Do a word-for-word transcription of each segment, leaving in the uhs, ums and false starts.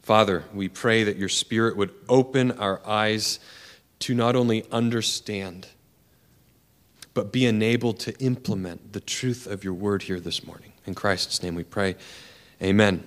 Father, we pray that your Spirit would open our eyes to not only understand, but be enabled to implement the truth of your word here this morning. In Christ's name we pray. Amen.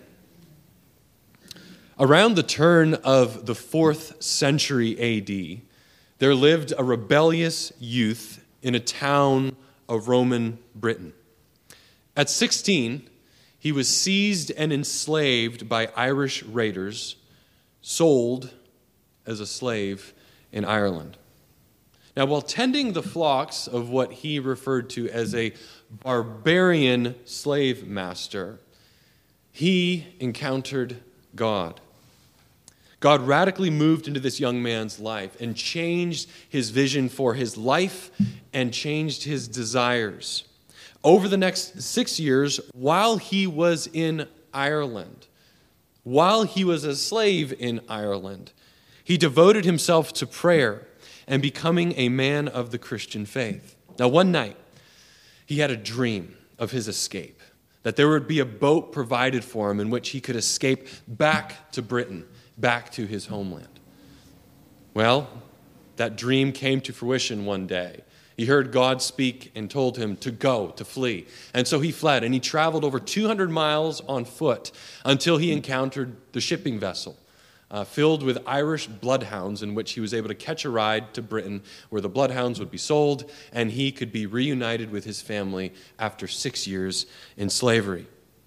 Around the turn of the fourth century A D, there lived a rebellious youth in a town of Roman Britain. At sixteen, he was seized and enslaved by Irish raiders, sold as a slave in Ireland. Now, while tending the flocks of what he referred to as a barbarian slave master, he encountered God. God radically moved into this young man's life and changed his vision for his life and changed his desires. Over the next six years, while he was in Ireland, while he was a slave in Ireland, he devoted himself to prayer and becoming a man of the Christian faith. Now, one night, he had a dream of his escape, that there would be a boat provided for him in which he could escape back to Britain, back to his homeland. Well, that dream came to fruition one day. He heard God speak and told him to go, to flee. And so he fled, and he traveled over two hundred miles on foot until he encountered the shipping vessel uh, filled with Irish bloodhounds, in which he was able to catch a ride to Britain, where the bloodhounds would be sold, and he could be reunited with his family after six years in slavery.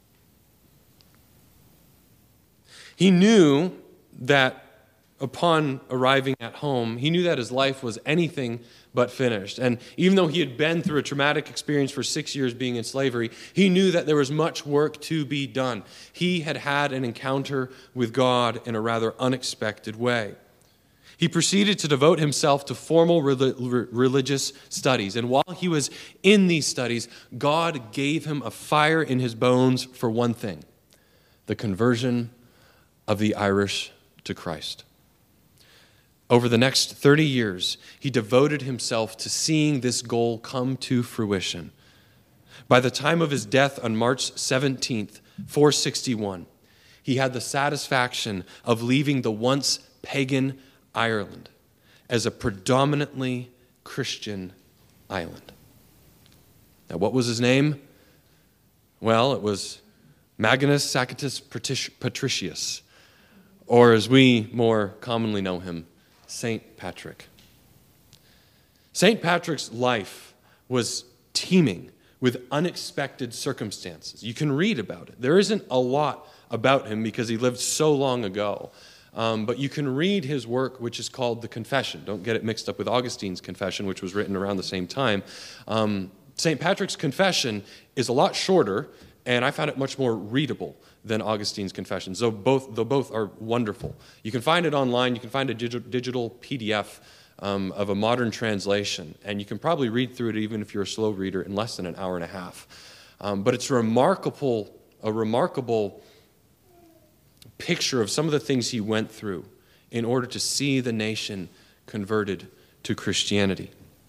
He knew that upon arriving at home, he knew that his life was anything but finished. And even though he had been through a traumatic experience for six years being in slavery, he knew that there was much work to be done. He had had an encounter with God in a rather unexpected way. He proceeded to devote himself to formal religious studies. And while he was in these studies, God gave him a fire in his bones for one thing: the conversion of the Irish to Christ. Over the next thirty years, he devoted himself to seeing this goal come to fruition. By the time of his death on March seventeenth, four sixty-one, he had the satisfaction of leaving the once pagan Ireland as a predominantly Christian island. Now, what was his name? Well, it was Magnus Sanctus Patricius, or as we more commonly know him, Saint Patrick. Saint Patrick's life was teeming with unexpected circumstances. You can read about it. There isn't a lot about him because he lived so long ago. Um, but you can read his work, which is called The Confession. Don't get it mixed up with Augustine's Confession, which was written around the same time. Um, Saint Patrick's Confession is a lot shorter, and I found it much more readable than Augustine's Confession. So both, though both are wonderful. You can find it online. You can find a digital, digital P D F um, of a modern translation, and you can probably read through it even if you're a slow reader in less than an hour and a half. Um, but it's a remarkable, a remarkable picture of some of the things he went through in order to see the nation converted to Christianity.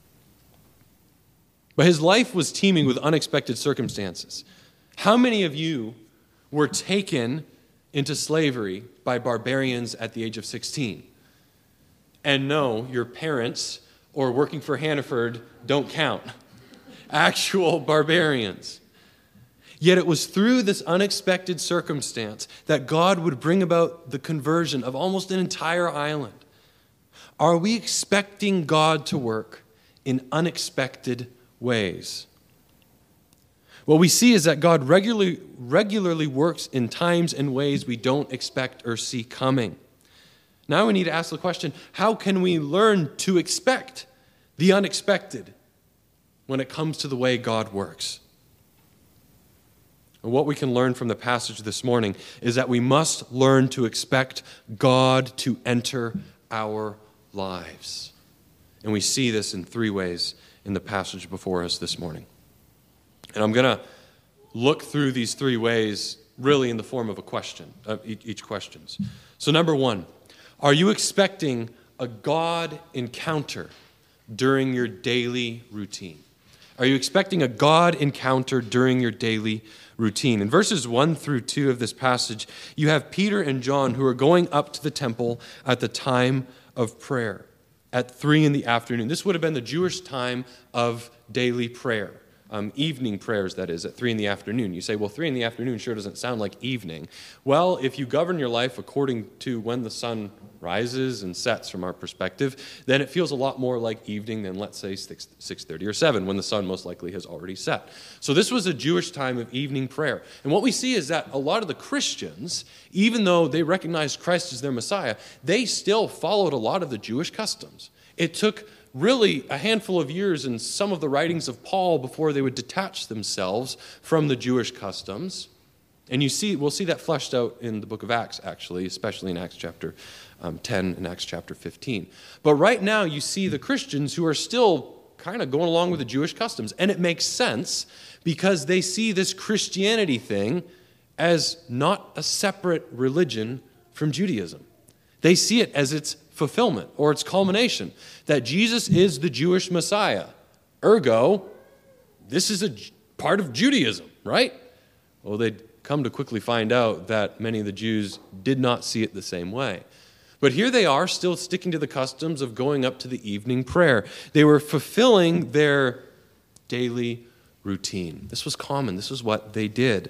But his life was teeming with unexpected circumstances. How many of you were taken into slavery by barbarians at the age of sixteen? And no, your parents or working for Hannaford don't count. Actual barbarians. Yet it was through this unexpected circumstance that God would bring about the conversion of almost an entire island. Are we expecting God to work in unexpected ways? What we see is that God regularly, regularly works in times and ways we don't expect or see coming. Now we need to ask the question, how can we learn to expect the unexpected when it comes to the way God works? And what we can learn from the passage this morning is that we must learn to expect God to enter our lives. And we see this in three ways in the passage before us this morning. And I'm going to look through these three ways really in the form of a question, of each questions. So number one, are you expecting a God encounter during your daily routine? Are you expecting a God encounter during your daily routine. In verses one through two of this passage, you have Peter and John who are going up to the temple at the time of prayer, at three in the afternoon. This would have been the Jewish time of daily prayer. Um, evening prayers, that is, at three in the afternoon. You say, well, three in the afternoon sure doesn't sound like evening. Well, if you govern your life according to when the sun rises and sets from our perspective, then it feels a lot more like evening than, let's say, six, six thirty or seven, when the sun most likely has already set. So this was a Jewish time of evening prayer. And what we see is that a lot of the Christians, even though they recognized Christ as their Messiah, they still followed a lot of the Jewish customs. It took really a handful of years in some of the writings of Paul before they would detach themselves from the Jewish customs. And you see, we'll see that fleshed out in the book of Acts, actually, especially in Acts chapter um, ten and Acts chapter fifteen. But right now you see the Christians who are still kind of going along with the Jewish customs. And it makes sense because they see this Christianity thing as not a separate religion from Judaism. They see it as its fulfillment or its culmination, that Jesus is the Jewish Messiah. Ergo, this is a part of Judaism, right? Well, they'd come to quickly find out that many of the Jews did not see it the same way. But here they are, still sticking to the customs of going up to the evening prayer. They were fulfilling their daily routine. This was common. This was what they did.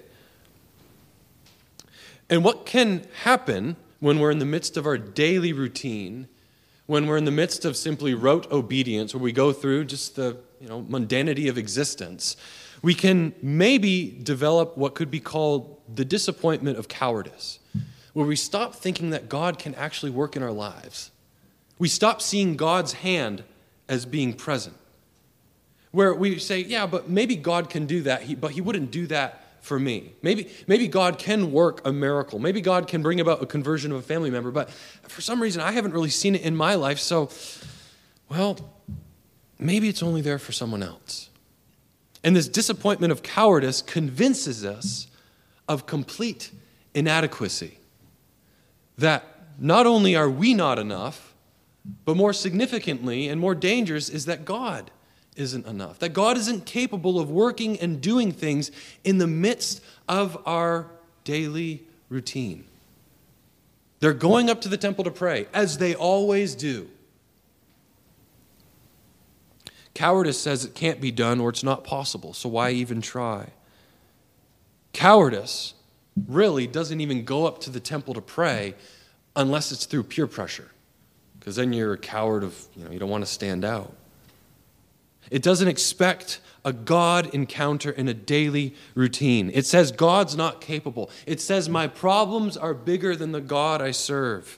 And what can happen when we're in the midst of our daily routine, when we're in the midst of simply rote obedience, where we go through just the you know mundanity of existence, we can maybe develop what could be called the disappointment of cowardice, where we stop thinking that God can actually work in our lives. We stop seeing God's hand as being present, where we say, yeah, but maybe God can do that, but he wouldn't do that for me. Maybe, maybe God can work a miracle. Maybe God can bring about a conversion of a family member, but for some reason I haven't really seen it in my life, so, well, maybe it's only there for someone else. And this disappointment of cowardice convinces us of complete inadequacy. That not only are we not enough, but more significantly and more dangerous is that God isn't enough. That God isn't capable of working and doing things in the midst of our daily routine. They're going up to the temple to pray, as they always do. Cowardice says it can't be done or it's not possible, so why even try? Cowardice really doesn't even go up to the temple to pray unless it's through peer pressure, because then you're a coward of, you know, you don't want to stand out. It doesn't expect a God encounter in a daily routine. It says God's not capable. It says my problems are bigger than the God I serve.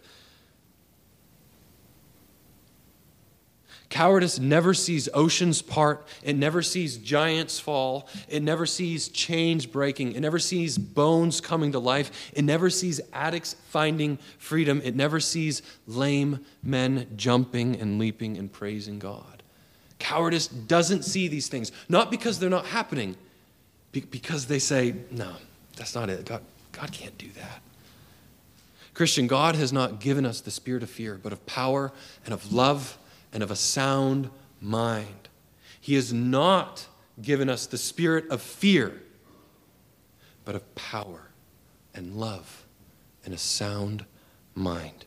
Cowardice never sees oceans part. It never sees giants fall. It never sees chains breaking. It never sees bones coming to life. It never sees addicts finding freedom. It never sees lame men jumping and leaping and praising God. Cowardice doesn't see these things, not because they're not happening, because they say, no, that's not it. God, God can't do that. Christian, God has not given us the spirit of fear, but of power and of love and of a sound mind. He has not given us the spirit of fear, but of power and love and a sound mind.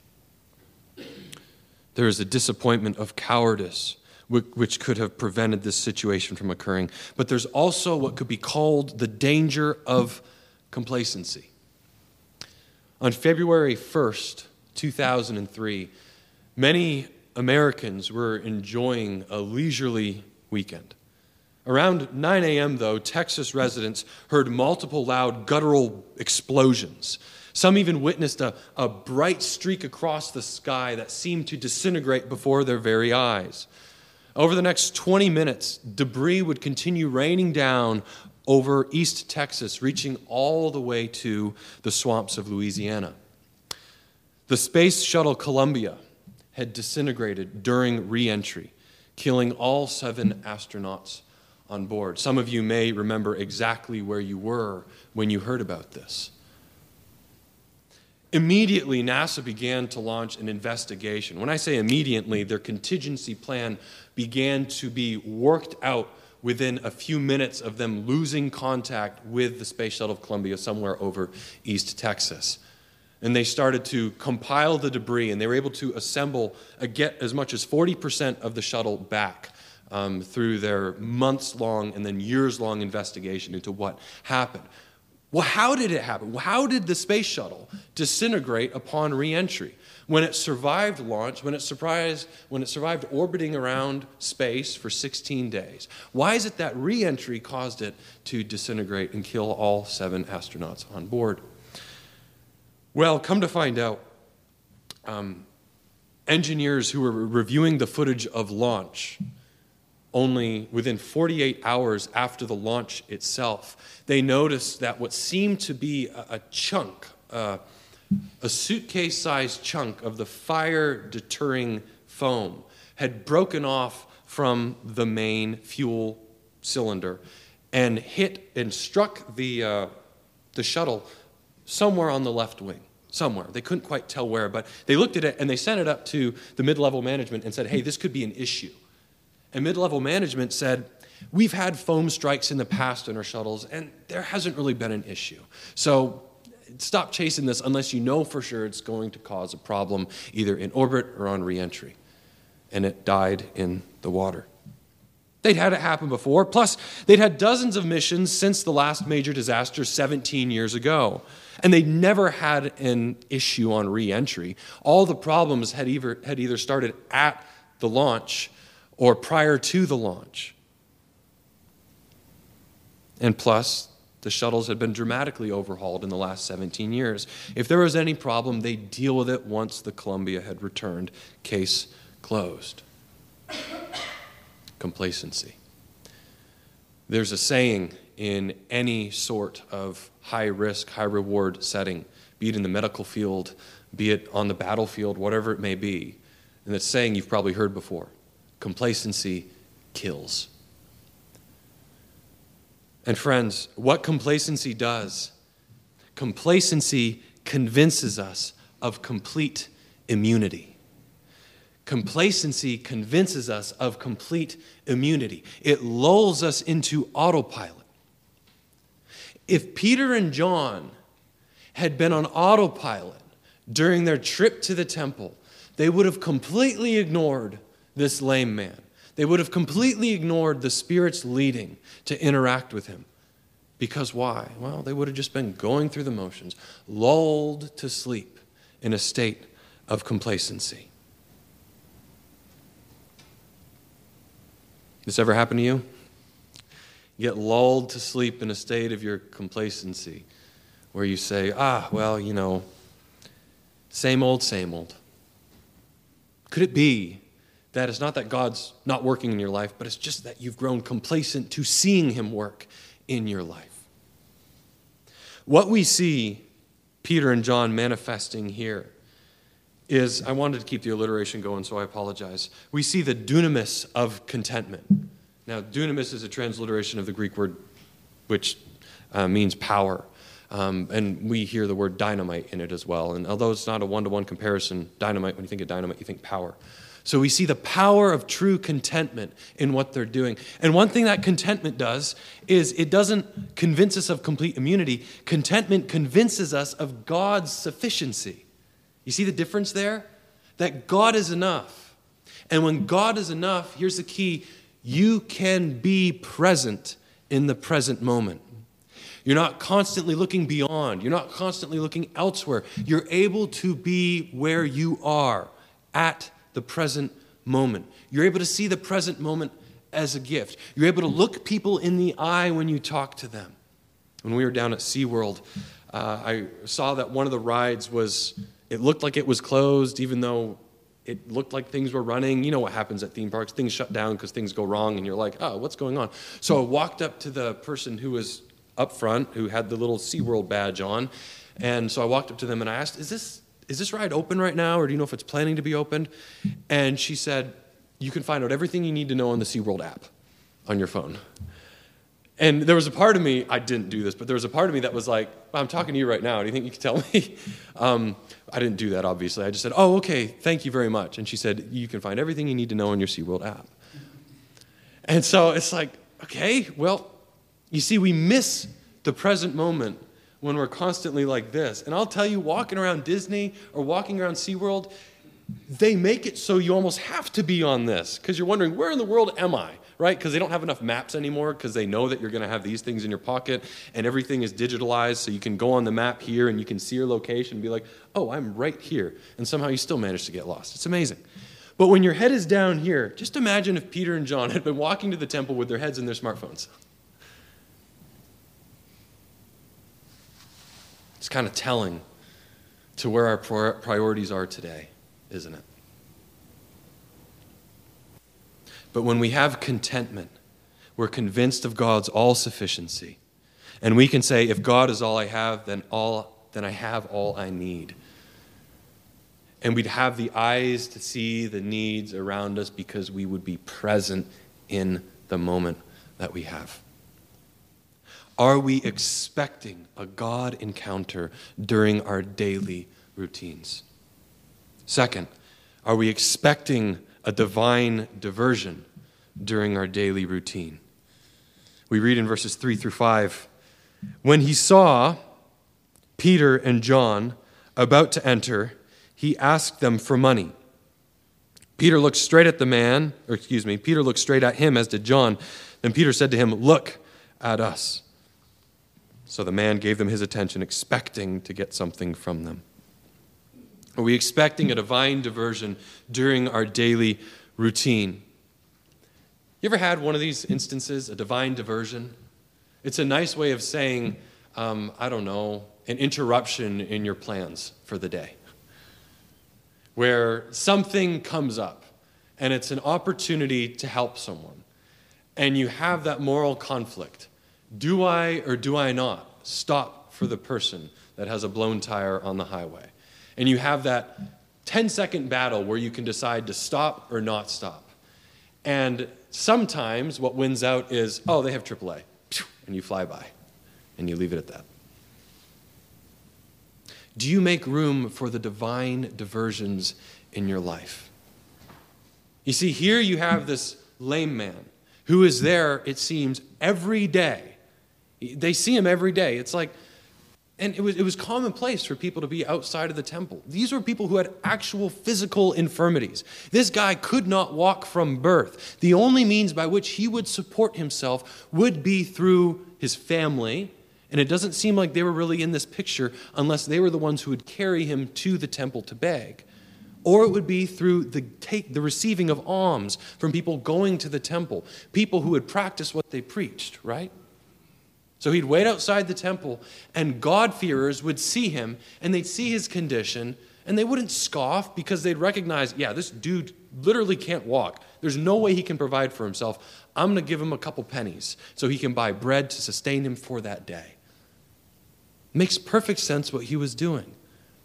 There is a disappointment of cowardice which could have prevented this situation from occurring. But there's also what could be called the danger of complacency. On February first, two thousand three, many Americans were enjoying a leisurely weekend. Around nine a.m., though, Texas residents heard multiple loud guttural explosions. Some even witnessed a, a bright streak across the sky that seemed to disintegrate before their very eyes. Over the next twenty minutes, debris would continue raining down over East Texas, reaching all the way to the swamps of Louisiana. The space shuttle Columbia had disintegrated during re-entry, killing all seven astronauts on board. Some of you may remember exactly where you were when you heard about this. Immediately, NASA began to launch an investigation. When I say immediately, their contingency plan began to be worked out within a few minutes of them losing contact with the Space Shuttle of Columbia somewhere over East Texas. And they started to compile the debris, and they were able to assemble, uh, get as much as forty percent of the shuttle back um, through their months-long and then years-long investigation into what happened. Well, how did it happen? How did the space shuttle disintegrate upon re-entry? When it survived launch, when it surprised, when it survived orbiting around space for sixteen days, why is it that re-entry caused it to disintegrate and kill all seven astronauts on board? Well, come to find out, um, engineers who were reviewing the footage of launch only within forty-eight hours after the launch itself, they noticed that what seemed to be a, a chunk, uh, a suitcase-sized chunk of the fire-deterring foam had broken off from the main fuel cylinder and hit and struck the, uh, the shuttle somewhere on the left wing, somewhere. They couldn't quite tell where, but they looked at it and they sent it up to the mid-level management and said, hey, this could be an issue. And mid-level management said, we've had foam strikes in the past in our shuttles, and there hasn't really been an issue. So stop chasing this unless you know for sure it's going to cause a problem either in orbit or on re-entry. And it died in the water. They'd had it happen before. Plus, they'd had dozens of missions since the last major disaster seventeen years ago. And they'd never had an issue on re-entry. All the problems had either, had either started at the launch or prior to the launch. And plus, the shuttles had been dramatically overhauled in the last seventeen years. If there was any problem, they'd deal with it once the Columbia had returned. Case closed. Complacency. There's a saying in any sort of high-risk, high-reward setting, be it in the medical field, be it on the battlefield, whatever it may be, and that saying you've probably heard before: complacency kills. And friends, what complacency does, complacency convinces us of complete immunity. Complacency convinces us of complete immunity. It lulls us into autopilot. If Peter and John had been on autopilot during their trip to the temple, they would have completely ignored this lame man. They would have completely ignored the Spirit's leading to interact with him. Because why? Well, they would have just been going through the motions, lulled to sleep in a state of complacency. This ever happen to you? You get lulled to sleep in a state of your complacency where you say, ah, well, you know, same old, same old. Could it be that it's not that God's not working in your life, but it's just that you've grown complacent to seeing Him work in your life? What we see Peter and John manifesting here is, I wanted to keep the alliteration going, so I apologize. We see the dunamis of contentment. Now, dunamis is a transliteration of the Greek word which uh, means power. Um, and we hear the word dynamite in it as well. And although it's not a one-to-one comparison, dynamite, when you think of dynamite, you think power. So we see the power of true contentment in what they're doing. And one thing that contentment does is it doesn't convince us of complete immunity. Contentment convinces us of God's sufficiency. You see the difference there? That God is enough. And when God is enough, here's the key: you can be present in the present moment. You're not constantly looking beyond. You're not constantly looking elsewhere. You're able to be where you are at the present moment. You're able to see the present moment as a gift. You're able to look people in the eye when you talk to them. When we were down at SeaWorld, uh, I saw that one of the rides was, it looked like it was closed, even though it looked like things were running. You know what happens at theme parks. Things shut down because things go wrong, and you're like, oh, what's going on? So I walked up to the person who was up front, who had the little SeaWorld badge on, and so I walked up to them and I asked, is this is this ride open right now, or do you know if it's planning to be opened? And she said, you can find out everything you need to know on the SeaWorld app on your phone. And there was a part of me, I didn't do this, but there was a part of me that was like, well, I'm talking to you right now. Do you think you can tell me? um, I didn't do that, obviously. I just said, oh, okay, thank you very much. And she said, you can find everything you need to know on your SeaWorld app. And so it's like, Okay, well, you see, we miss the present moment when we're constantly like this. And I'll tell you, walking around Disney or walking around SeaWorld, they make it so you almost have to be on this because you're wondering, where in the world am I? Right? Because they don't have enough maps anymore because they know that you're going to have these things in your pocket and everything is digitalized, so you can go on the map here and you can see your location and be like, oh, I'm right here. And somehow you still manage to get lost. It's amazing. But when your head is down here, just imagine if Peter and John had been walking to the temple with their heads in their smartphones. It's kind of telling to where our priorities are today, isn't it? But when we have contentment, we're convinced of God's all-sufficiency. And we can say, if God is all I have, then all then I have all I need. And we'd have the eyes to see the needs around us because we would be present in the moment that we have. Are we expecting a God encounter during our daily routines? Second, are we expecting a divine diversion during our daily routine? We read in verses three through five, when he saw Peter and John about to enter, he asked them for money. Peter looked straight at the man, or excuse me, Peter looked straight at him, as did John. Then Peter said to him, look at us. So the man gave them his attention, expecting to get something from them. Are we expecting a divine diversion during our daily routine? You ever had one of these instances, a divine diversion? It's a nice way of saying, um, I don't know, an interruption in your plans for the day, where something comes up and it's an opportunity to help someone. And you have that moral conflict. Do I or do I not stop for the person that has a blown tire on the highway? And you have that ten-second battle where you can decide to stop or not stop. And sometimes what wins out is, oh, they have triple A. And you fly by. And you leave it at that. Do you make room for the divine diversions in your life? You see, here you have this lame man who is there, it seems, every day. They see him every day. It's like, and it was, it was commonplace for people to be outside of the temple. These were people who had actual physical infirmities. This guy could not walk from birth. The only means by which he would support himself would be through his family. And it doesn't seem like they were really in this picture unless they were the ones who would carry him to the temple to beg. Or it would be through the take, the receiving of alms from people going to the temple, people who would practice what they preached, right? So he'd wait outside the temple, and God-fearers would see him, and they'd see his condition, and they wouldn't scoff because they'd recognize, yeah, this dude literally can't walk. There's no way he can provide for himself. I'm going to give him a couple pennies so he can buy bread to sustain him for that day. Makes perfect sense what he was doing.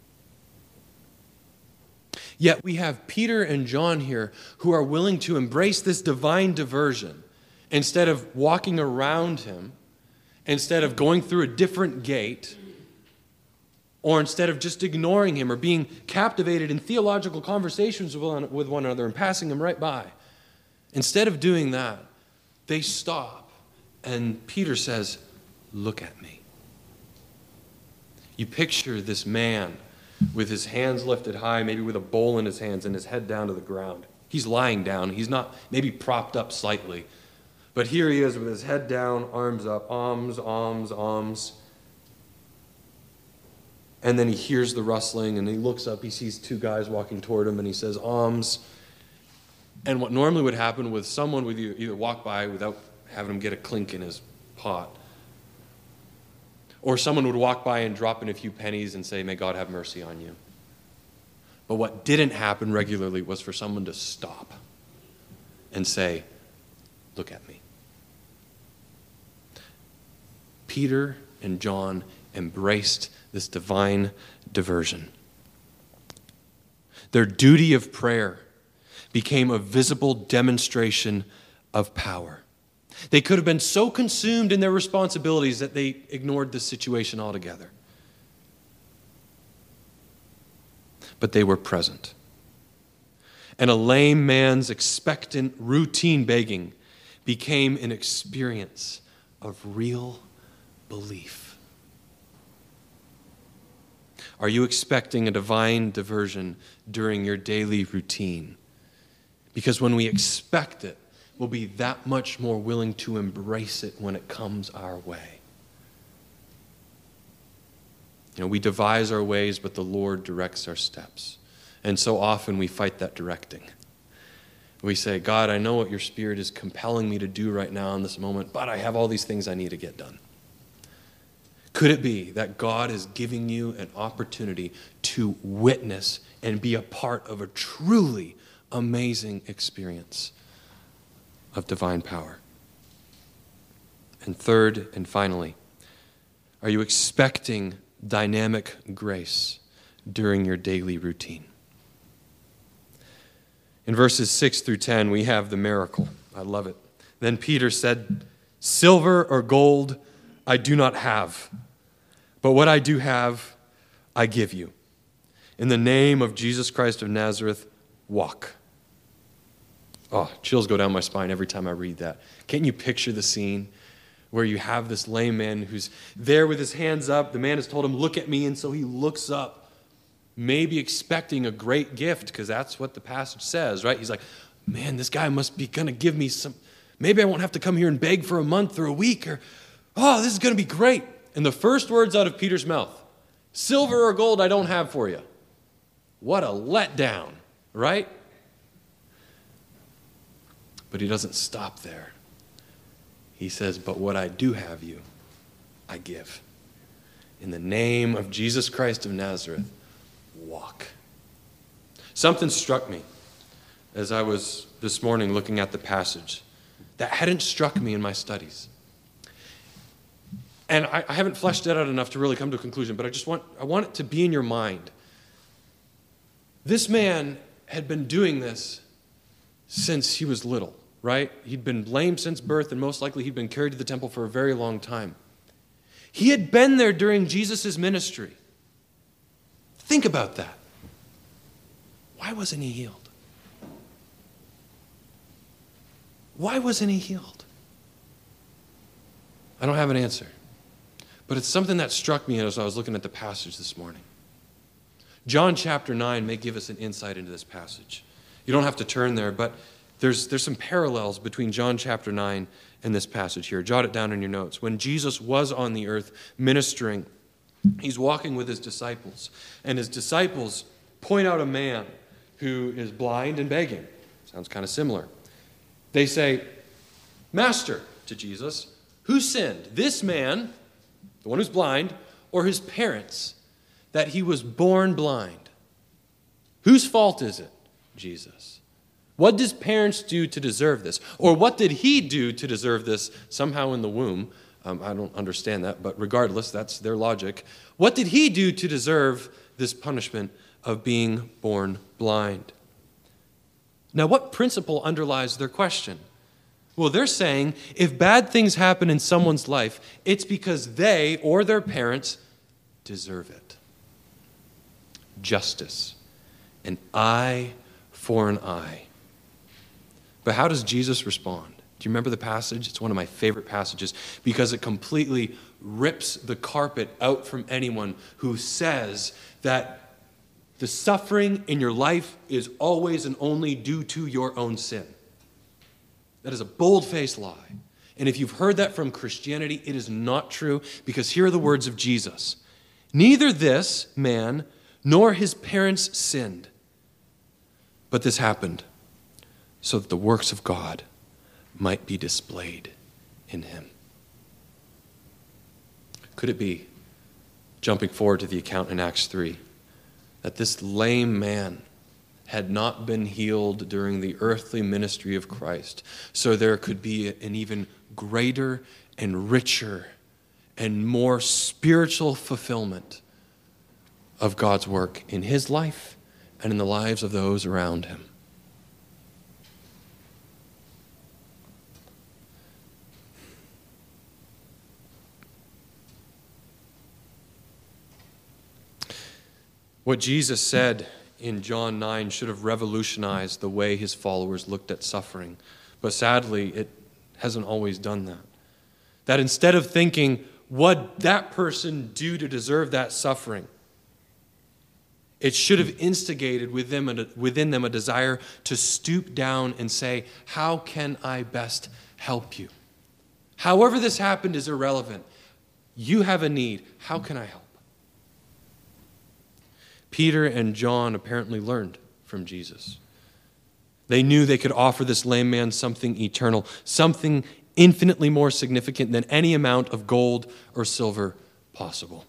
Yet we have Peter and John here who are willing to embrace this divine diversion instead of walking around him, instead of going through a different gate, or instead of just ignoring him or being captivated in theological conversations with one another and passing him right by. Instead of doing that, they stop, and Peter says, look at me. You picture this man with his hands lifted high, maybe with a bowl in his hands and his head down to the ground. He's lying down. He's not maybe propped up slightly. But here he is with his head down, arms up, alms, alms, alms. And then he hears the rustling, and he looks up, he sees two guys walking toward him, and he says, alms. And what normally would happen with someone would either walk by without having him get a clink in his pot, or someone would walk by and drop in a few pennies and say, may God have mercy on you. But what didn't happen regularly was for someone to stop and say, look at me. Peter and John embraced this divine diversion. Their duty of prayer became a visible demonstration of power. They could have been so consumed in their responsibilities that they ignored the situation altogether. But they were present. And a lame man's expectant, routine begging became an experience of real belief. Are you expecting a divine diversion during your daily routine? Because when we expect it, we'll be that much more willing to embrace it when it comes our way. You know, we devise our ways, but the Lord directs our steps. And so often we fight that directing. We say, God, I know what your Spirit is compelling me to do right now in this moment, but I have all these things I need to get done. Could it be that God is giving you an opportunity to witness and be a part of a truly amazing experience of divine power? And third and finally, are you expecting dynamic grace during your daily routine? In verses six through ten, we have the miracle. I love it. Then Peter said, "Silver or gold I do not have, but what I do have I give you. In the name of Jesus Christ of Nazareth, walk." Oh, chills go down my spine every time I read that. Can't you picture the scene where you have this lame man who's there with his hands up? The man has told him, "Look at me," and so he looks up, maybe expecting a great gift, because that's what the passage says, right? He's like, man, this guy must be going to give me some, maybe I won't have to come here and beg for a month or a week, or, oh, this is going to be great. And the first words out of Peter's mouth, "Silver or gold I don't have for you." What a letdown, right? But he doesn't stop there. He says, "But what I do have you, I give. In the name of Jesus Christ of Nazareth, walk." Something struck me as I was this morning looking at the passage that hadn't struck me in my studies. And I, I haven't fleshed it out enough to really come to a conclusion, but I just want, I want it to be in your mind. This man had been doing this since he was little, right? He'd been lame since birth, and most likely he'd been carried to the temple for a very long time. He had been there during Jesus' ministry. Think about that. Why wasn't he healed? Why wasn't he healed? I don't have an answer. But it's something that struck me as I was looking at the passage this morning. John chapter nine may give us an insight into this passage. You don't have to turn there, but there's, there's some parallels between John chapter nine and this passage here. Jot it down in your notes. When Jesus was on the earth ministering, he's walking with his disciples, and his disciples point out a man who is blind and begging. Sounds kind of similar. They say, "Master," to Jesus, "who sinned, this man, the one who's blind, or his parents, that he was born blind? Whose fault is it, Jesus? What does parents do to deserve this? Or what did he do to deserve this somehow in the womb?" Um, I don't understand that, but regardless, that's their logic. What did he do to deserve this punishment of being born blind? Now, what principle underlies their question? Well, they're saying if bad things happen in someone's life, it's because they or their parents deserve it. Justice. An eye for an eye. But how does Jesus respond? Do you remember the passage? It's one of my favorite passages because it completely rips the carpet out from anyone who says that the suffering in your life is always and only due to your own sin. That is a bold-faced lie. And if you've heard that from Christianity, it is not true, because here are the words of Jesus. "Neither this man nor his parents sinned, but this happened so that the works of God might be displayed in him." Could it be, jumping forward to the account in Acts three, that this lame man had not been healed during the earthly ministry of Christ, so there could be an even greater and richer and more spiritual fulfillment of God's work in his life and in the lives of those around him? What Jesus said in John nine should have revolutionized the way his followers looked at suffering. But sadly, it hasn't always done that. That instead of thinking, what that person do to deserve that suffering, it should have instigated within them, a, within them a desire to stoop down and say, how can I best help you? However this happened is irrelevant. You have a need. How can I help? Peter and John apparently learned from Jesus. They knew they could offer this lame man something eternal, something infinitely more significant than any amount of gold or silver possible.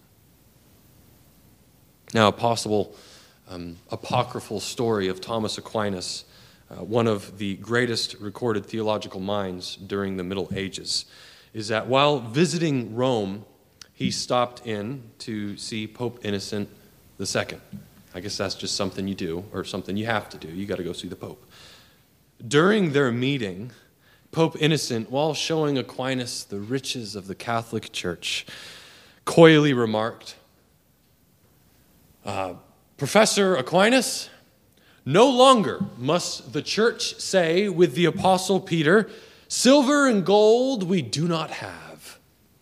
Now, a possible um, apocryphal story of Thomas Aquinas, uh, one of the greatest recorded theological minds during the Middle Ages, is that while visiting Rome, he stopped in to see Pope Innocent the Second. I guess that's just something you do, or something you have to do. You got to go see the Pope. During their meeting, Pope Innocent, while showing Aquinas the riches of the Catholic Church, coyly remarked, uh, Professor Aquinas, no longer must the church say with the Apostle Peter, silver and gold we do not have.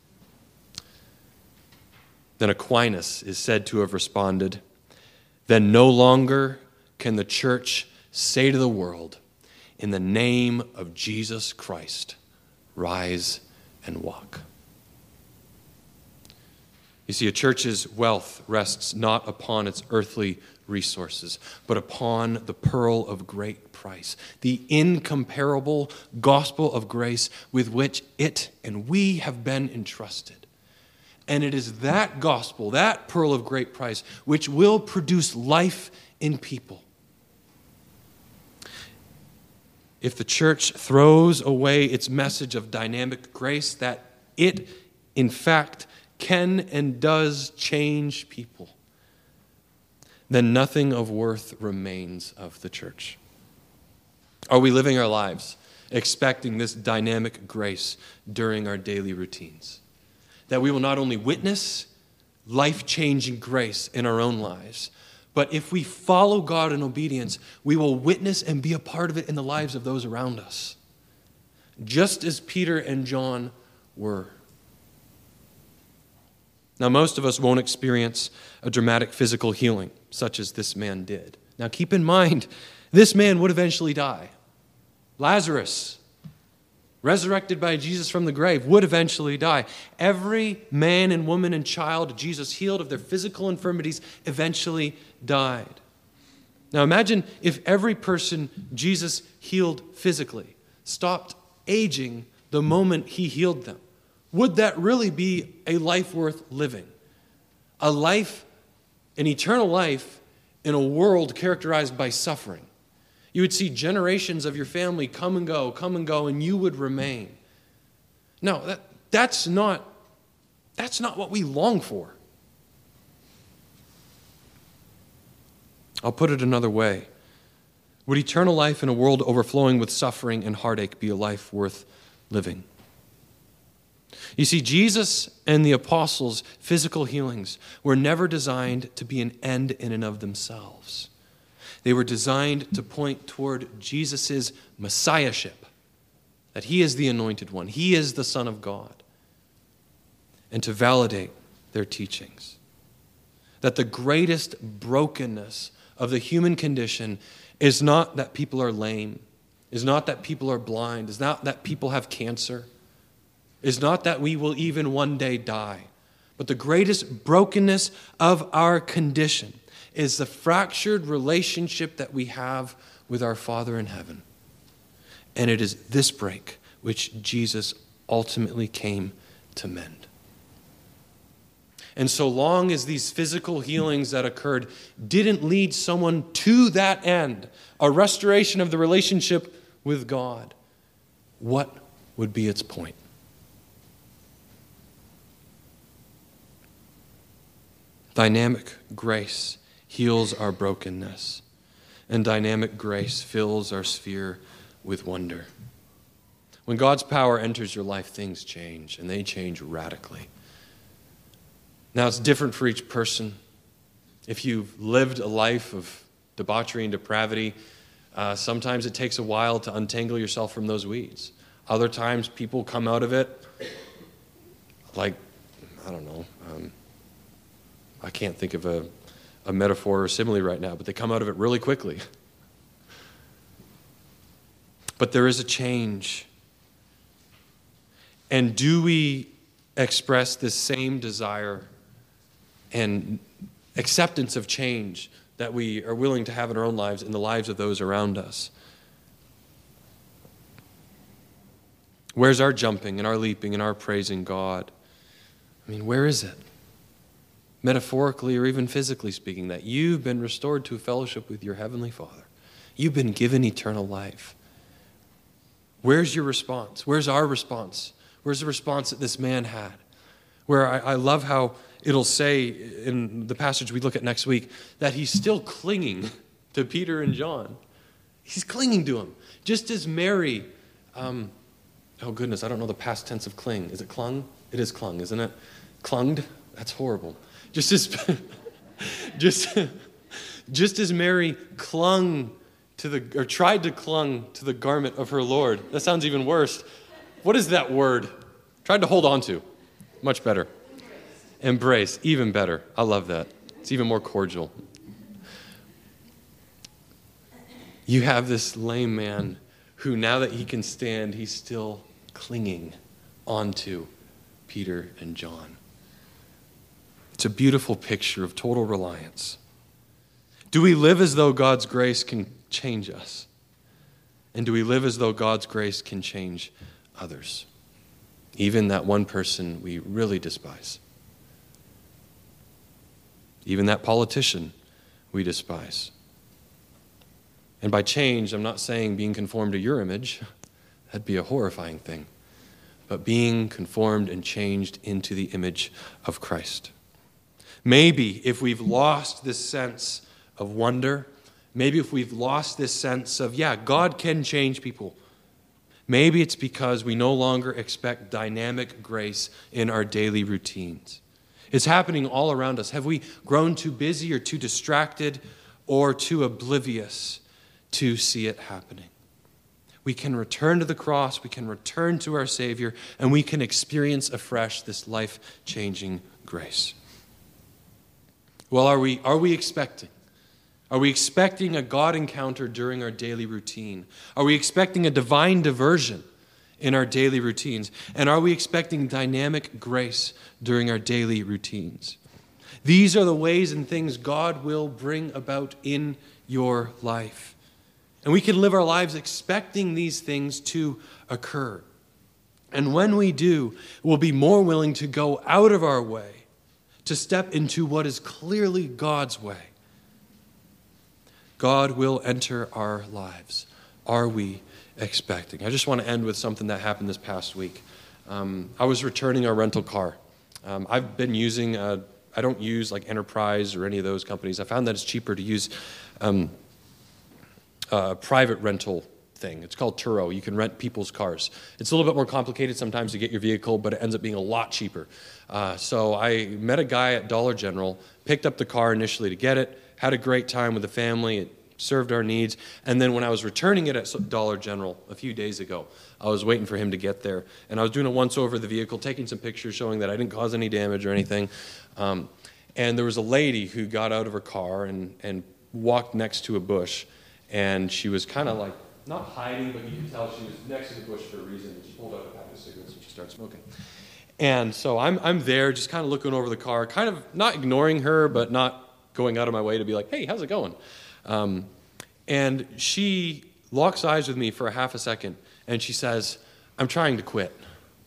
Then Aquinas is said to have responded, then no longer can the church say to the world, in the name of Jesus Christ, rise and walk. You see, a church's wealth rests not upon its earthly resources, but upon the pearl of great price, the incomparable gospel of grace with which it and we have been entrusted. And it is that gospel, that pearl of great price, which will produce life in people. If the church throws away its message of dynamic grace, that it, in fact, can and does change people, then nothing of worth remains of the church. Are we living our lives expecting this dynamic grace during our daily routines? That we will not only witness life-changing grace in our own lives, but if we follow God in obedience, we will witness and be a part of it in the lives of those around us, just as Peter and John were. Now, most of us won't experience a dramatic physical healing, such as this man did. Now, keep in mind, this man would eventually die. Lazarus, resurrected by Jesus from the grave, would eventually die. Every man and woman and child Jesus healed of their physical infirmities eventually died. Now imagine if every person Jesus healed physically stopped aging the moment he healed them. Would that really be a life worth living? A life, an eternal life in a world characterized by suffering. You would see generations of your family come and go, come and go, and you would remain. No, that, that's not, that's not what we long for. I'll put it another way. Would eternal life in a world overflowing with suffering and heartache be a life worth living? You see, Jesus and the apostles' physical healings were never designed to be an end in and of themselves. They were designed to point toward Jesus' messiahship, that he is the anointed one, he is the Son of God, and to validate their teachings. That the greatest brokenness of the human condition is not that people are lame, is not that people are blind, is not that people have cancer, is not that we will even one day die, but the greatest brokenness of our condition is the fractured relationship that we have with our Father in heaven. And it is this break which Jesus ultimately came to mend. And so long as these physical healings that occurred didn't lead someone to that end, a restoration of the relationship with God, what would be its point? Dynamic grace heals our brokenness, and dynamic grace fills our sphere with wonder. When God's power enters your life, things change, and they change radically. Now, it's different for each person. If you've lived a life of debauchery and depravity, uh, sometimes it takes a while to untangle yourself from those weeds. Other times people come out of it like, I don't know, um, I can't think of a, a metaphor or simile right now, but they come out of it really quickly. But there is a change. And do we express this same desire and acceptance of change that we are willing to have in our own lives, in the lives of those around us? Where's our jumping and our leaping and our praising God? I mean, where is it? Metaphorically or even physically speaking, that you've been restored to fellowship with your Heavenly Father. You've been given eternal life. Where's your response? Where's our response? Where's the response that this man had? Where I, I love how it'll say in the passage we look at next week that he's still clinging to Peter and John. He's clinging to him. Just as Mary, um, oh goodness, I don't know the past tense of cling. Is it clung? It is clung, isn't it? Clunged? That's horrible. Just as, just, just as Mary clung to the, or tried to clung to the garment of her Lord. That sounds even worse. What is that word? Tried to hold on to. Much better. Embrace. Embrace. Even better. I love that. It's even more cordial. You have this lame man who, now that he can stand, he's still clinging onto Peter and John. It's a beautiful picture of total reliance. Do we live as though God's grace can change us? And do we live as though God's grace can change others? Even that one person we really despise. Even that politician we despise. And by change, I'm not saying being conformed to your image. That'd be a horrifying thing. But being conformed and changed into the image of Christ. Maybe if we've lost this sense of wonder, maybe if we've lost this sense of, yeah, God can change people, maybe it's because we no longer expect dynamic grace in our daily routines. It's happening all around us. Have we grown too busy or too distracted or too oblivious to see it happening? We can return to the cross, we can return to our Savior, and we can experience afresh this life-changing grace. Well, are we, are we expecting? Are we expecting a God encounter during our daily routine? Are we expecting a divine diversion in our daily routines? And are we expecting dynamic grace during our daily routines? These are the ways and things God will bring about in your life. And we can live our lives expecting these things to occur. And when we do, we'll be more willing to go out of our way to step into what is clearly God's way. God will enter our lives. Are we expecting? I just want to end with something that happened this past week. Um, I was returning a rental car. Um, I've been using, uh, I don't use like Enterprise or any of those companies. I found that it's cheaper to use um, a private rental thing. It's called Turo. You can rent people's cars. It's a little bit more complicated sometimes to get your vehicle, but it ends up being a lot cheaper. Uh, so I met a guy at Dollar General, picked up the car initially to get it, had a great time with the family. It served our needs. And then when I was returning it at Dollar General a few days ago, I was waiting for him to get there. And I was doing a once-over of the vehicle, taking some pictures showing that I didn't cause any damage or anything. Um, and there was a lady who got out of her car and, and walked next to a bush. And she was kind of like, not hiding, but you could tell she was next to the bush for a reason. And she pulled out a pack of cigarettes and she started smoking. And so I'm I'm there just kind of looking over the car, kind of not ignoring her, but not going out of my way to be like, hey, how's it going? Um, and she locks eyes with me for a half a second, and she says, I'm trying to quit.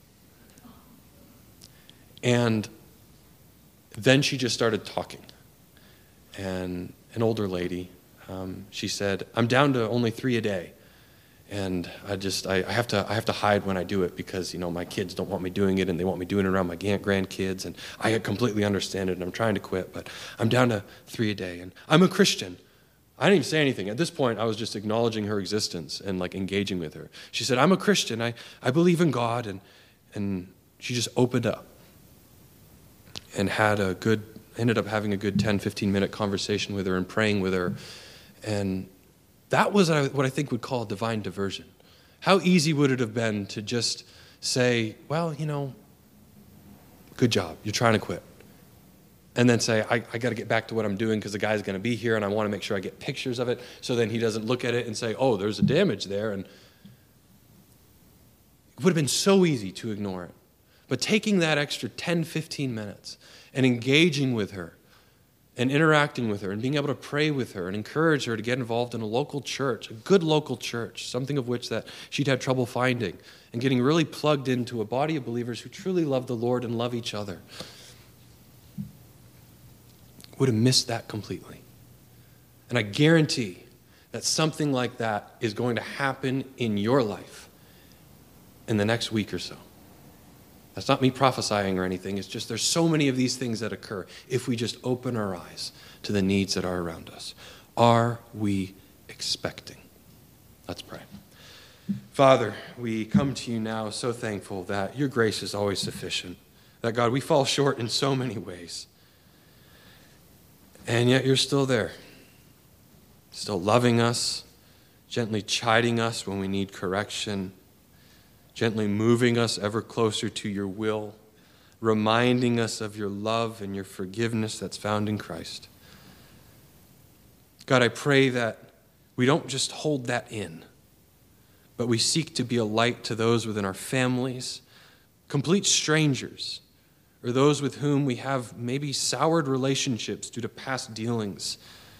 And then she just started talking. And an older lady, um, she said, I'm down to only three a day. And I just, I, I have to I have to hide when I do it because, you know, my kids don't want me doing it and they want me doing it around my grandkids. And I completely understand it and I'm trying to quit, but I'm down to three a day. And I'm a Christian. I didn't even say anything. At this point, I was just acknowledging her existence and like engaging with her. She said, I'm a Christian. I, I believe in God. And, and she just opened up and had a good, ended up having a good ten, fifteen minute conversation with her and praying with her. And that was what I think we'd call a divine diversion. How easy would it have been to just say, well, you know, good job, you're trying to quit. And then say, I, I got to get back to what I'm doing because the guy's going to be here and I want to make sure I get pictures of it so then he doesn't look at it and say, oh, there's a damage there. And it would have been so easy to ignore it. But taking that extra ten, fifteen minutes and engaging with her and interacting with her and being able to pray with her and encourage her to get involved in a local church, a good local church, something of which that she'd had trouble finding, and getting really plugged into a body of believers who truly love the Lord and love each other, would have missed that completely. And I guarantee that something like that is going to happen in your life in the next week or so. That's not me prophesying or anything. It's just there's so many of these things that occur if we just open our eyes to the needs that are around us. Are we expecting? Let's pray. Father, we come to you now so thankful that your grace is always sufficient. That, God, we fall short in so many ways. And yet you're still there. Still loving us, gently chiding us when we need correction, gently moving us ever closer to your will, reminding us of your love and your forgiveness that's found in Christ. God, I pray that we don't just hold that in, but we seek to be a light to those within our families, complete strangers, or those with whom we have maybe soured relationships due to past dealings.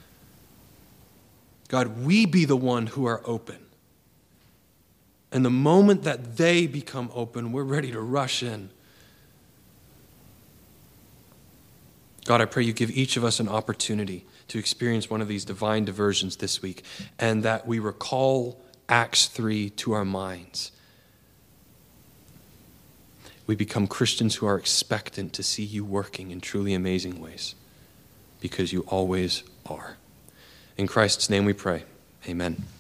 God, we be the one who are open. And the moment that they become open, we're ready to rush in. God, I pray you give each of us an opportunity to experience one of these divine diversions this week, and that we recall Acts three to our minds. We become Christians who are expectant to see you working in truly amazing ways, because you always are. In Christ's name we pray. Amen.